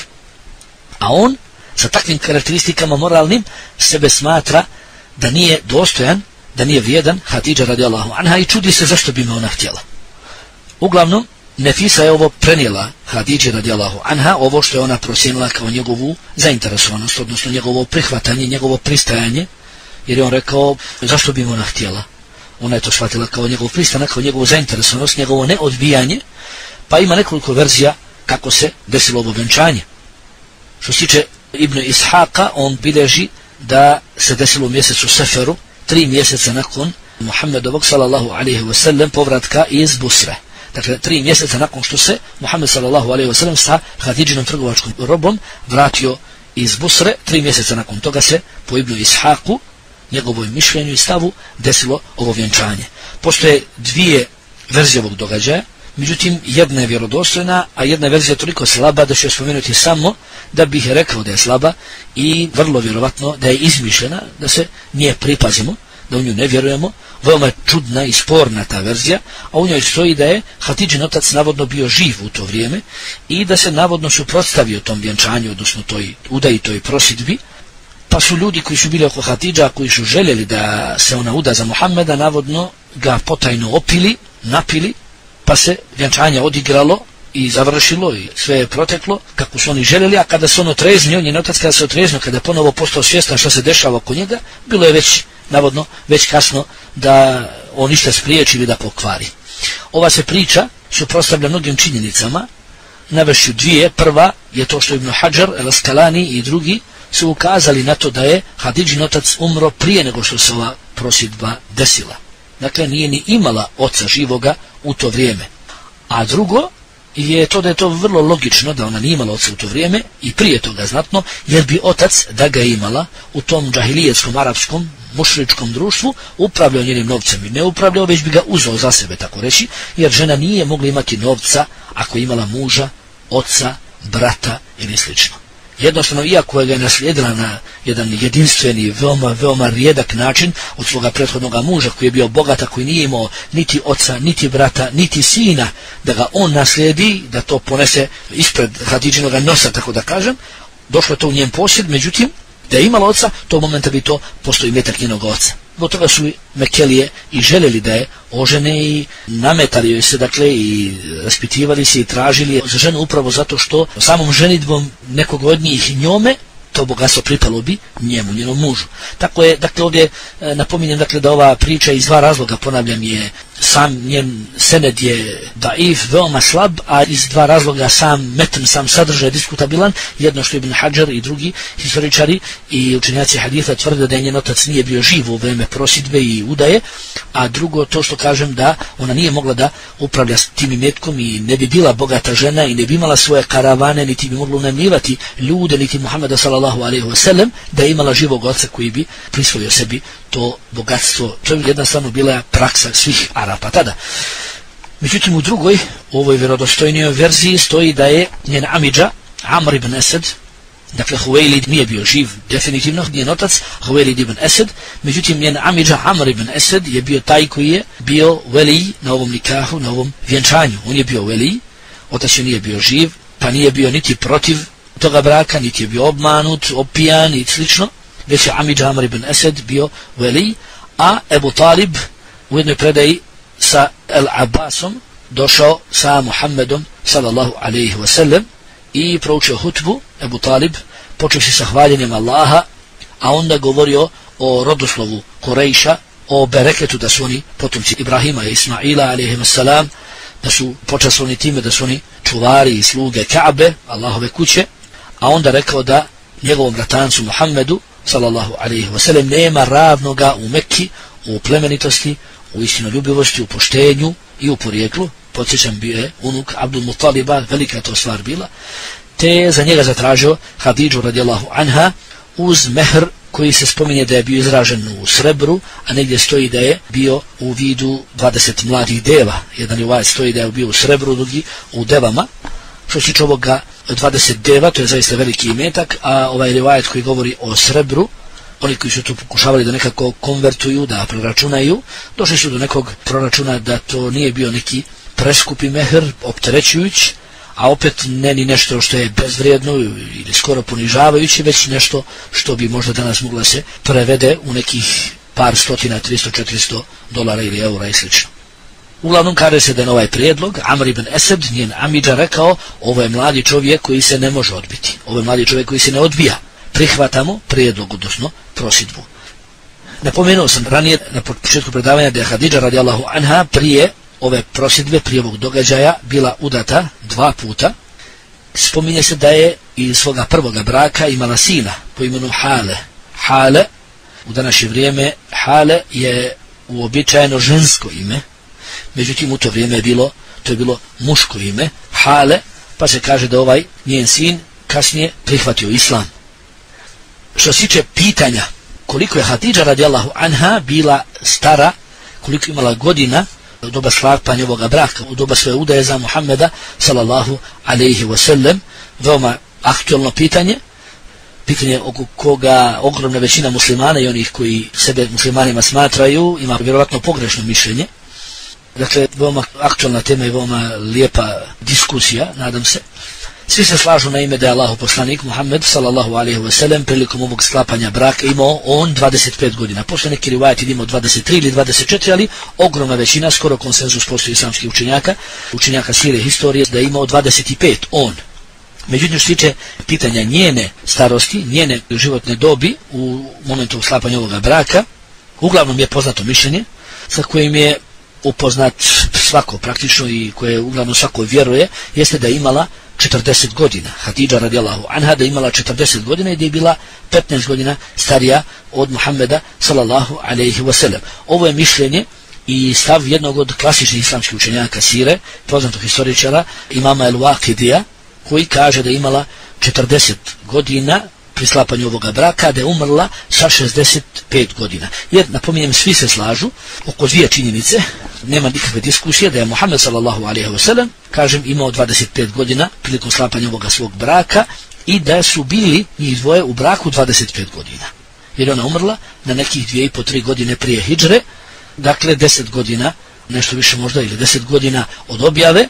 A on, sa takvim karakteristikama moralnim, sebe smatra da nije dostojan, da nije vrijedan Hadidža radijallahu anha i čudi se zašto bi me ona htjela. Uglavnom, Nefisa je ovo prenijela Hadidži radijallahu anha, ovo što je ona procijenila kao njegovu zainteresovanost, odnosno njegovo prihvatanje, njegovo pristajanje, jer je on rekao zašto bi me ona htjela. Ona je to shvatila kao njegov pristanak, kao njegovu zainteresovanost, njegovo neodbijanje, pa ima nekoliko verzija kako se desilo ovo venčanje. Što se tiče Ibn Ishaqa, on bilježi da se desilo u mjesecu Seferu, 3 mjeseca nakon Muhammedovog sallallahu alaihi wasallam povratka iz Busre. Dakle, 3 mjeseca nakon što se Muhammed sallallahu alaihi wasallam sa Hadidžinom trgovačkom robom vratio iz Busre, 3 mjeseca nakon toga se po Ibnu Ishaqu, njegovoj mišljenju i stavu, desilo ovo vjenčanje. Postoje 2 verzije ovog događaja, međutim jedna je vjerodostojna, a jedna verzija je toliko slaba da ću je spomenuti samo da bih rekao da je slaba i vrlo vjerovatno da je izmišljena, da se nje pripazimo, da u nju ne vjerujemo. Veoma je čudna i sporna ta verzija, a u njoj stoji da je Hadidžin otac navodno bio živ u to vrijeme i da se navodno suprotstavio tom vjenčanju, odnosno toj udaji, toj prosidbi, pa su ljudi koji su bili oko Hadidža, koji su željeli da se ona uda za Muhammeda, navodno ga potajno opili, napili, pa se vjenčanje odigralo i završilo i sve je proteklo kako su oni željeli, a kada se on otreznio, njen otac kada se otreznio, kada je ponovo postao svjestan što se dešava oko njega, bilo je navodno već kasno da on ništa spriječi ili da pokvari. Ova se priča suprotstavlja mnogim činjenicama, navešću 2. Prva je to što Ibn Hadžar, el-Askalani i drugi su ukazali na to da je Hadidžin otac umro prije nego što se ova prosidba desila. Dakle, nije ni imala oca živoga u to vrijeme. A drugo je to da je to vrlo logično da ona nije imala oca u to vrijeme i prije toga znatno, jer bi otac, da ga imala u tom džahilijetskom, arapskom, mušričkom društvu, upravljao njenim novcem i ne upravljao, već bi ga uzeo za sebe, tako reći, jer žena nije mogla imati novca ako je imala muža, oca, brata ili slično. Jednostavno, iako je ga naslijedila na jedan jedinstveni, veoma rijedak način od svoga prethodnog muža koji je bio bogat, koji nije imao niti oca, niti brata, niti sina, da ga on naslijedi, da to ponese ispred Hadidžinog nosa, tako da kažem, došlo je to u njen posjed, međutim, da je imala oca, to momenta bi to postoji metak njenog oca. Zbog toga su Mekelije i željeli da je ožene i nametali joj se, dakle, i raspitivali se i tražili za ženu upravo zato što samom ženidbom nekog od njih njome to bogatstvo pripalo bi njemu, njenom mužu. Tako je, dakle, ovdje napominjem, dakle, da ova priča iz 2 razloga, ponavljam, je sam njen sened je daif, veoma slab, a iz 2 razloga sam metn, sam sadržaj diskutabilan. Jedno što Ibn Hadžar i drugi historičari i učenjaci haditha tvrde da je njen otac nije bio živ u vrijeme prosidbe i udaje, a drugo to što kažem da ona nije mogla da upravlja s tim imetkom i ne bi bila bogata žena i ne bi imala svoje karavane, niti bi mogla unajmljivati ljude, niti Muhammeda sallallahu alaihi wasallam, da je imala živog oca koji bi prisvojio sebi to bogatstvo. To je jednostavno bila praksa svih Arapa tada. Međutim, u drugoj, u ovoj vjerodostojnijoj verziji stoji da je njen amidža Amr ibn Esed, dakle Huwailid nije bio živ definitivno, njen otac Huwailid ibn Esed, međutim njen amidža Amr ibn Esed je bio taj koji je bio velij na ovom nikahu, na ovom vjenčanju. On je bio velij, otac je nije bio živ, pa nije bio niti protiv toga braka, niti je bio obmanut, opijan i slično, već je amidža Amr ibn Esed bio velij, a Ebu Talib u jednoj predaji sa El-Abbasom došao sa Muhammedom sallallahu alaihi wasallam i proučio hutbu. Ebu Talib počevši sa hvaljenjem Allaha, a onda govorio o rodoslovu Kurejša, o bereketu da su oni potomci Ibrahima i Ismaila alaihim salam, da su počaslovni time da su oni čuvari i sluge Ka'be, Allahove kuće, a onda rekao da njegovom bratancu Muhammedu sallallahu alaihi wasallam, nema ravnoga u Mekki, u plemenitosti, u istinoljubivosti, u poštenju i u porijeklu. Podsjećam, bio je unuk Abdul Muttaliba, velika to stvar bila, te je za njega zatražio Hadidžu radijallahu anha uz mehr koji se spominje da je bio izražen u srebru, a negdje stoji da je bio u vidu 20 mladih deva. Jedan je stoji da je bio u srebru, drugi u devama. Što se tiče ovoga 20 deva, to je zaista veliki imetak, a ovaj rivajet koji govori o srebru, oni koji su to pokušavali da nekako konvertuju, da proračunaju, došli su do nekog proračuna da to nije bio neki preskupi mehr, opterećujući, a opet ne ni nešto što je bezvrijedno ili skoro ponižavajući, već nešto što bi možda danas mogla se prevede u nekih par stotina, 300-400 dolara ili eura i sl. Uglavnom kaže se da je na ovaj prijedlog Amr ibn Esed, njen amidža, rekao: ovo je mladi čovjek koji se ne može odbiti, ovo je mladi čovjek koji se ne odbija, prihvatamo prijedlog, odnosno prosidbu. Napomenuo sam ranije na početku predavanja da je Hadidža radijallahu anha prije ove prosidbe, prije ovog događaja bila udata 2 puta. Spominje se da je iz svoga prvoga braka imala sina po imenu Hale. Hale, u današnje vrijeme Hale je uobičajeno žensko ime, međutim u to vrijeme to je bilo muško ime Hale, pa se kaže da ovaj njen sin kasnije prihvatio islam. Što se tiče pitanja koliko je Hadidža radijallahu anha bila stara, koliko imala godina u doba sklapanja ovoga braka, u doba svoje udaje za Muhammeda sallallahu alaihi wasallam, veoma aktualno pitanje oko koga ogromna većina muslimana i onih koji sebe muslimanima smatraju ima vjerovatno pogrešno mišljenje. Dakle, veoma aktualna tema i veoma lijepa diskusija, nadam se. Svi se slažu na ime da je Allahov poslanik Muhammed sallallahu alaihi wasallam prilikom ovog sklapanja braka imao on 25 godina. Poslije neki rivajati imao 23 ili 24, ali ogromna većina, skoro konsenzus postoji islamskih učenjaka sire historije, da je imao 25 on. Međutim, što se tiče pitanja njene starosti, njene životne dobi u momentu sklapanja ovoga braka, uglavnom je poznato mišljenje sa kojim je upoznat svako praktično i koje uglavnom svako vjeruje, jeste da je imala 40 godina. Hadidža radijallahu anha da je imala 40 godina i da je bila 15 godina starija od Muhammeda sallallahu alaihi wasallam. Ovo je mišljenje i stav jednog od klasičnih islamskih učenjaka sire, poznatog historičara, imama El-Waqidija, koji kaže da je imala 40 godina pri sklapanju ovoga braka, da je umrla sa 65 godina. Jer, napominjem, svi se slažu oko 2 činjenice, nema nikakve diskusije, da je Muhammed sallallahu alaihi wasallam, kažem, imao 25 godina prilikom sklapanja ovoga svog braka i da su bili njih dvoje u braku 25 godina. Jer ona umrla na nekih 2,5-3 godine prije hidžre, dakle 10 godina, nešto više možda, ili 10 godina od objave,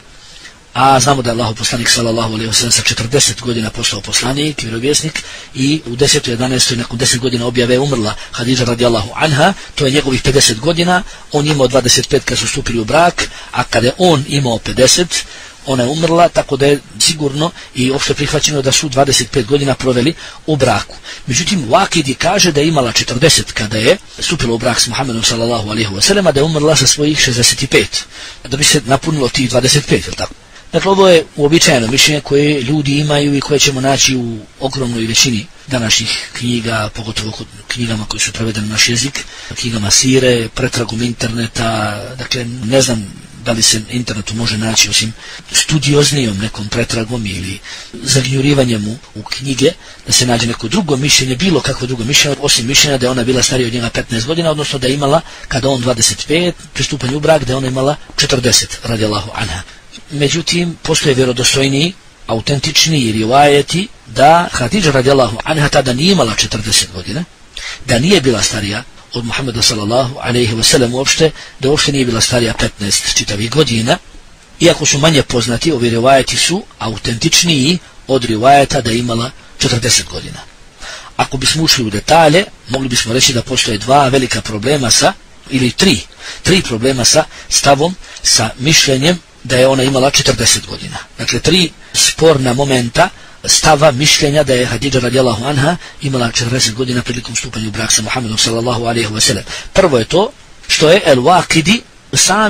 a znamo da je Allahov poslanik sallallahu alejhi ve sellem sa 40 godina postao poslanik, vjerovjesnik, i u 10. 11. nakon 10 godina objave umrla Hadidža radijallahu anha, to je njegovih 50 godina, on imao 25 kad su stupili u brak, a kada je on imao 50, ona je umrla, tako da je sigurno i opšte prihvaćeno da su 25 godina proveli u braku. Međutim, Waqidi kaže da je imala 40 kada je stupila u brak s Muhammedom sallallahu alejhi ve sellem, a da je umrla sa svojih 65, da bi se napunilo tih 25, je li tako? Dakle, ovo je uobičajeno mišljenje koje ljudi imaju i koje ćemo naći u ogromnoj većini današnjih knjiga, pogotovo knjigama koje su prevedene na naš jezik, knjigama sire, pretragom interneta. Dakle, ne znam da li se internetu može naći osim studioznijom nekom pretragom ili zagnjurivanjem u knjige, da se nađe neko drugo mišljenje, bilo kakvo drugo mišljenje, osim mišljenja da je ona bila starija od njega 15 godina, odnosno da je imala, kada on 25, pri stupanju u brak, da je ona imala 40, radijallahu anha. Međutim, postoje vjerodostojniji, autentični rivajeti da Hadidža radijallahu anha tada nije imala 40 godina, da nije bila starija od Muhammeda sallallahu alejhi ve sellem uopšte, da uopšte nije bila starija 15 čitavih godina, iako su manje poznati, ovi rivajeti su autentičniji od rivajeta da je imala 40 godina. Ako bismo ušli u detalje, mogli bismo reći da postoje dva velika problema ili tri problema sa stavom, sa mišljenjem da je ona imala 40 godina. Dakle, 3 sporna momenta stava mišljenja da je Hadidža radijallahu anha imala 40 godina prilikom stupanja u brak sa Muhammedom sallallahu alejhi ve sellem. Prvo je to što je El-Waqidi sam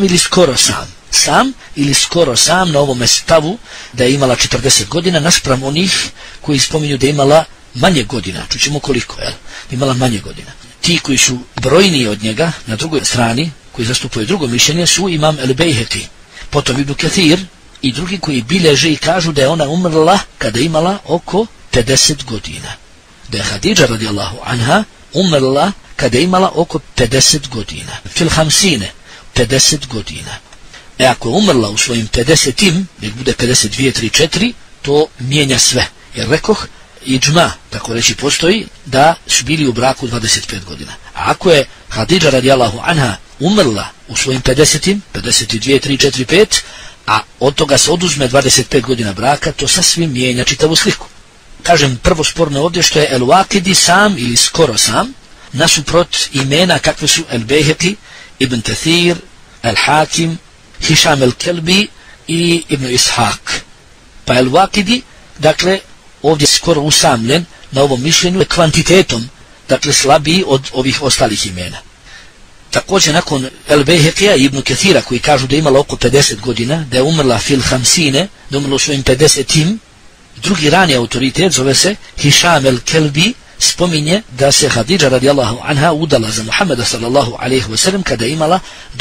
ili skoro sam na ovome stavu da je imala 40 godina naspram onih koji spominju da je imala manje godina, čućemo koliko, imala manje godina. Ti koji su brojniji od njega, na drugoj strani, koji zastupaju drugo mišljenje, su imam el-Bejheki, potom Ibn Kathir i drugi koji bilježe i kažu da je ona umrla kada je imala oko 50 godina. Da je Hadidža radijallahu anha umrla kada je imala oko 50 godina. Fil hamsine, 50 godina. Ako je umrla u svojim 50-im, nek bude 52, 3, 4, to mijenja sve. Jer rekoh, iđma, tako reći, postoji da su bili u braku 25 godina. A ako je Hadidža radijallahu anha umrla u svojim 50-im, 52, 3, 4, 5, a od toga se oduzme 25 godina braka, to sasvim mijenja čitavu sliku. Kažem, prvo sporno ovdje što je El-Waqidi sam ili skoro sam, nasuprot imena kakve su El-Bejheki, Ibn Kathir, El-Hakim, Hišam el-Kelbi i Ibn Ishaq. Pa El-Waqidi, dakle, ovdje skoro usamljen na ovom mišljenju kvantitetom, dakle slabiji od ovih ostalih imena. Također nakon El-Bejhekija i Ibn Kathira koji kažu da je imala oko 50 godina, da je umrla fil hamsine, da je umrla u svojim 50-im, drugi rani autoritet zove se Hišam el-Kelbi, spominje da se Hadidža radijallahu anha udala za Muhammeda sallallahu alaihi wasallam kada je imala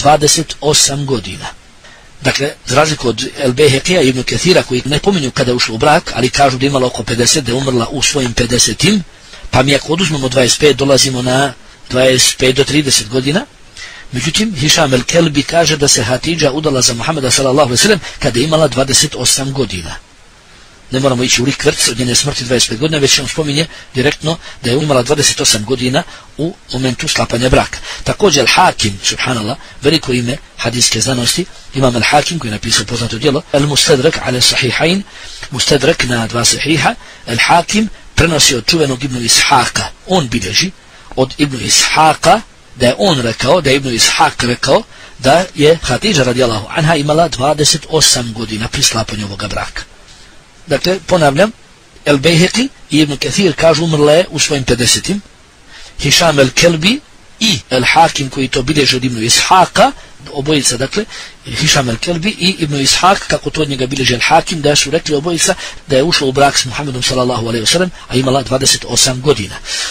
28 godina. Dakle, za razliku od El-Bejhekija i Ibn Kathira koji ne pominju kada je ušla u brak, ali kažu da je imala oko 50, da je umrla u svojim 50-im, pa mi ako oduzmemo 25 dolazimo na 25 do 30 godina. Međutim, Hišam el-Kelbi kaže da se Hadidža udala za Muhammeda sallallahu alaihi wasallam kada je imala 28 godina. Ne moramo ići u rikvrc od njene smrti 25 godina, već on spominje direktno da je imala 28 godina u momentu sklapanja braka. Također Al-Hakim, subhanallah, veliko ime hadijske znanosti, imam Al-Hakim koji je napisao poznato djelo, Al-Mustadrak ala sahihain, Mustadrak na dva sahiha, Al-Hakim prenosi od čuvenog Ibn Ishaqa, on bilježi od Ibn Ishaqa da je on rekao, da je Ibn Ishaq rekao da je Hadidža radijallahu anha imala 28 godina pri sklapanju ovoga braka. Dakle, ponavljam, El-Bejheki i Ibn Kathir kažu umrla je u svojim 50-im, Hišam el-Kelbi i El-Hakim koji to bilježe od Ibn Ishaqa, obojica, dakle, Hišam el-Kelbi i Ibn Ishaq, kako to od njega bilježe El-Hakim, da su rekli obojica da je ušla u brak s Muhammedom sallallahu alaihi wasallam, a imala 28 godina.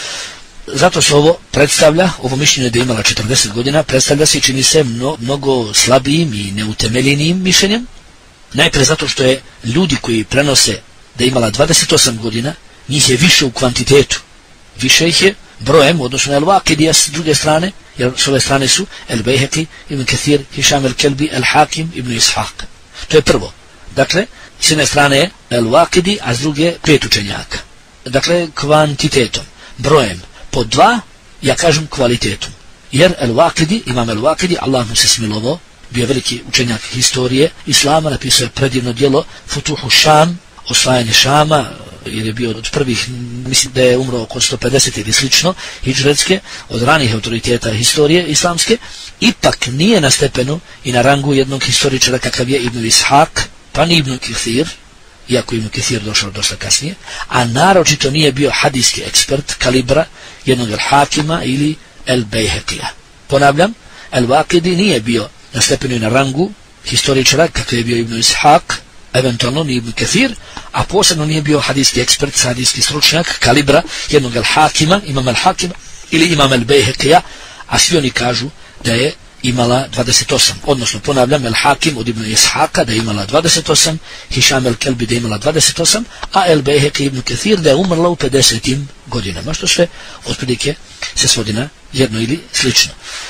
Zato se ovo predstavlja, ovo mišljenje da je imala 40 godina, predstavlja se i čini se mnogo slabijim i neutemeljenijim mišljenjem. Najprije zato što je ljudi koji prenose da je imala 28 godina, njih je više u kvantitetu, više ih je brojem, odnosno El-Waqidi s druge strane, jer s ove strane su El-Bejheki, Ibn Kathir, Hišam el-Kelbi, El-Hakim, Ibn Ishaq. To je prvo. Dakle, s jedne strane je El-Waqidi, a s druge 5 učenjaka. Dakle, kvantitetom, brojem, po 2, ja kažem kvalitetom. Jer El-Waqidi, imam El-Waqidi, Allah mu se smilovao, bio veliki učenjak historije Islama, napisao je predivno djelo Futuhu Šam, osvajanje Šama, jer je bio od prvih, mislim da je umro oko 150 ili slično, hidžretske, od ranih autoriteta historije islamske, ipak nije na stepenu i na rangu jednog historičara kakav je Ibn Ishaq, pa ni Ibn Kathir, iako Ibn Kathir došao dosta kasnije, a naročito nije bio hadijski ekspert kalibra jednog El-Hakima ili El-Bejhekija. Ponavljam, El-Waqidi nije bio na stepenu i na rangu historičara kakav je bio Ibn Ishaq, eventualno ni Ibn Kathir, a posebno nije bio hadijski ekspert, hadijski stručnjak kalibra jednog Al-Hakima, imam Al-Hakima ili imam El-Bejhekija, a svi oni kažu da je imala 28, odnosno ponavljam, El-Hakim od Ibn Ishaqa da je imala 28, Hišam el-Kelbi da je imala 28, a El-Bejheki Ibn Kathir da je umrla u 50. godinama, što sve otprilike se svodi na jedno ili slično.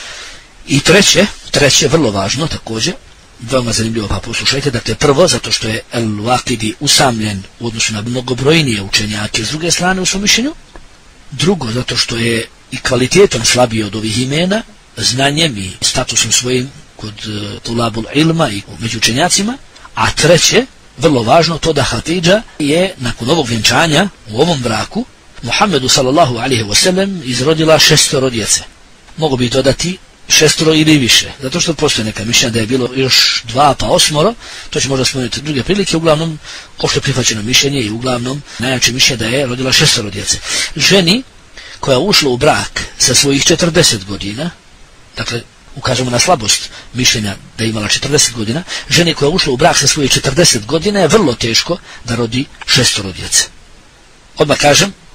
I treće, vrlo važno također, veoma zanimljivo, pa poslušajte, dakle prvo, zato što je El-Waqidi usamljen u odnosu na mnogobrojnije učenjake s druge strane u svom mišljenju, drugo, zato što je i kvalitetom slabiji od ovih imena, znanjem i statusom svojim kod tulabul ilma i među učenjacima, a treće, vrlo važno, to da Hadidža je nakon ovog vjenčanja u ovom braku Muhammedu sallallahu alaihi wasallam izrodila 6 djece. Mogu bi dodati 6 ili više, zato što postoje neka mišljenja da je bilo još 2 pa 8, to će možda spomenuti druge prilike, uglavnom opšte prihvaćeno mišljenje i uglavnom najjače mišljenje da je rodila 6 djece. Ženi koja ušla u brak sa svojih 40 godina, dakle ukažemo na slabost mišljenja da je imala 40 godina, ženi koja ušla u brak sa svojih 40 godina je vrlo teško da rodi 6 djece. Odmah kažem,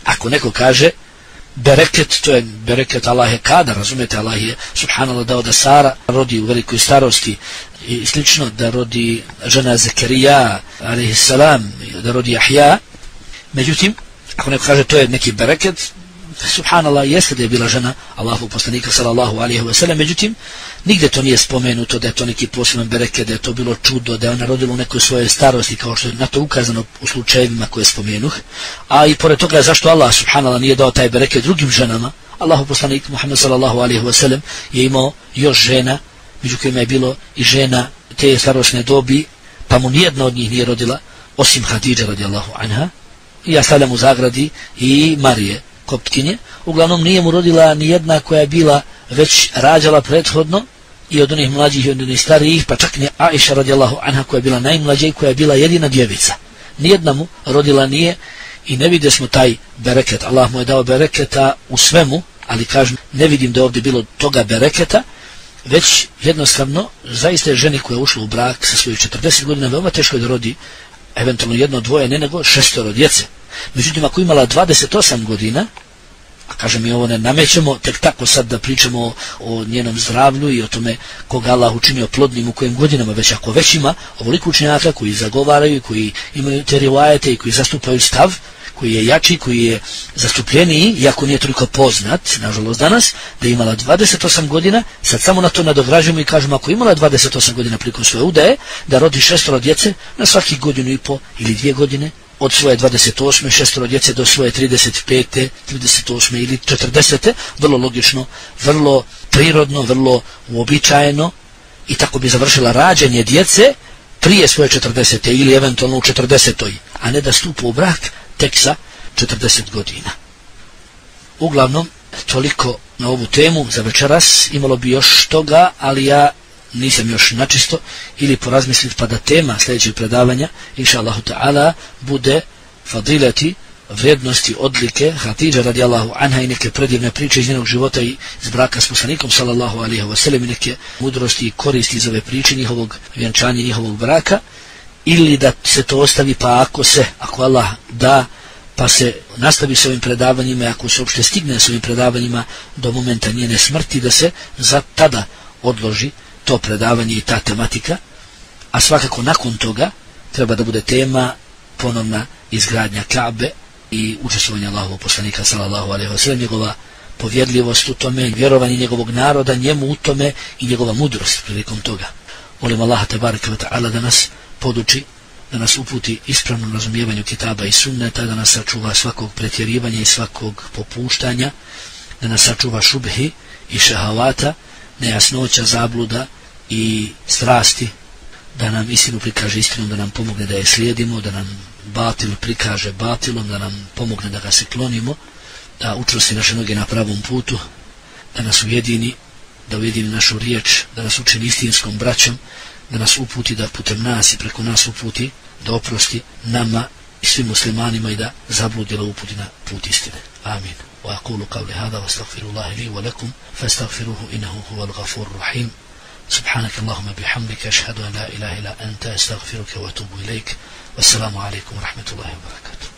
Ako neko kaže bereket, to je bereket, Allah je kadar, razumijete, Allah je subhanallah dao da Sara rodi u velikoj starosti i slično, da rodi žena Zekerija alejhissalam, da rodi Jahja. Međutim, ako neko kaže to je neki bereket, subhanallah, jeste da je bila žena Allahovog poslanika sallallahu alejhi ve sellem, međutim nigde to nije spomenuto da je to neki poseban bereket, da je to bilo čudo, da je ona rodila u nekoj svojoj starosti, kao što je na to ukazano u slučajevima koje spomenuh. A i pored toga, zašto Allah subhanallah nije dao taj bereket drugim ženama? Allahov poslanik Muhammed sallallahu alejhi ve sellem je imao još žena, među kojima je bilo i žena te starosne dobi, pa mu nijedna od njih nije rodila osim Hadidže radijallahu anha, i ja stavljam u zagradi i Marije Koptkinje. Uglavnom nije mu rodila ni jedna koja je bila već rađala prethodno, i od onih mlađih i od onih starijih, pa čak ni Aisha radijallahu anha koja je bila najmlađa i koja je bila jedina djevica. Nijedna mu rodila nije i ne vidjeli smo taj bereket. Allah mu je dao bereketa u svemu, ali kažem, ne vidim da je ovdje bilo toga bereketa, već jednostavno zaista je ženi koja je ušla u brak sa svojih 40 godina veoma teško je da rodi eventualno jedno, dvoje, ne nego 6 djece. Međutim, ako imala 28 godina, a kažem, mi ovo ne namećemo tek tako sad da pričamo o njenom zdravlju i o tome koga Allah učinio plodnim u kojim godinama, već ako već ima ovoliko učenjaka koji zagovaraju, koji imaju te rivajete i koji zastupaju stav koji je jači, koji je zastupljeniji, iako nije toliko poznat, nažalost danas, da je imala 28 godina, sad samo na to nadogražujemo i kažemo, ako je imala 28 godina prilikom svoje udaje, da rodi 6 djece na svakih 1,5 ili 2 godine, od svoje 28. 6 djece do svoje 35. 38. ili 40. Vrlo logično, vrlo prirodno, vrlo uobičajeno, i tako bi završila rađanje djece prije svoje 40. ili eventualno u 40. a ne da stupa u brak tek sa 40 godina. Uglavnom, toliko na ovu temu za večeras. Imalo bi još toga, ali ja nisam još načisto, ili porazmisliti pa da tema sljedećeg predavanja inša Allahu ta'ala bude fadileti, vrijednosti, odlike Hatidže radijallahu anha i neke predivne priče iz njenog života i iz braka s poslanikom sallallahu alejhi ve sellem i neke mudrosti i koristi iz ove priče, njihovog vjenčanja, njihovog braka, ili da se to ostavi, pa ako Allah da, pa se nastavi s ovim predavanjima, ako se uopšte stigne s ovim predavanjima do momenta njene smrti, da se za tada odloži to predavanje i ta tematika, a svakako nakon toga treba da bude tema ponovna izgradnja Kabe i učestvovanje Allahovog poslanika sallallahu alejhi ve sellem, njegova povjedljivost u tome, vjerovanje njegovog naroda njemu u tome i njegova mudrost prilikom toga. Molim Allaha tebareke ve taala da nas poduči, da nas uputi ispravnom razumijevanju kitaba i sunneta, da nas sačuva svakog pretjerivanja i svakog popuštanja, da nas sačuva šubhi i šehavata, nejasnoća, zabluda i strasti, da nam istinu prikaže istinom, da nam pomogne da je slijedimo, da nam batil prikaže batilom, da nam pomogne da ga se klonimo, da učvrsti naše noge na pravom putu, da nas ujedini, da ujedini našu riječ, da nas učini istinskom braćom, da nas uputi, da putem nas i preko nas uputi, da oprosti nama i svim muslimanima i da zabludi, da uputi na put istine. Amin. وأقول قولي هذا واستغفر الله لي ولكم فاستغفروه إنه هو الغفور الرحيم. سبحانك اللهم بحمدك أشهد أن لا إله إلا أنت أستغفرك وأتوب إليك. والسلام عليكم ورحمة الله وبركاته.